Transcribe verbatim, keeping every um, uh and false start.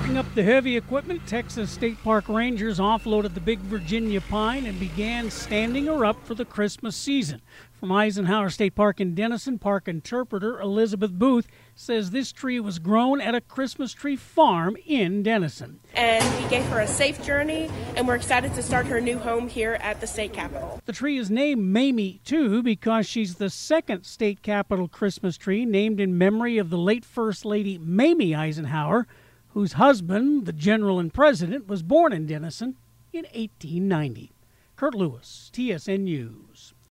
Picking up the heavy equipment, Texas State Park Rangers offloaded the big Virginia pine and began standing her up for the Christmas season. From Eisenhower State Park in Denison, park interpreter Elizabeth Booth says this tree was grown at a Christmas tree farm in Denison. And we gave her a safe journey, and we're excited to start her new home here at the state capitol. The tree is named Mamie, too, because she's the second state capitol Christmas tree named in memory of the late First Lady Mamie Eisenhower, whose husband, the general and president, was born in Denison in eighteen ninety. Kurt Lewis, T S N News.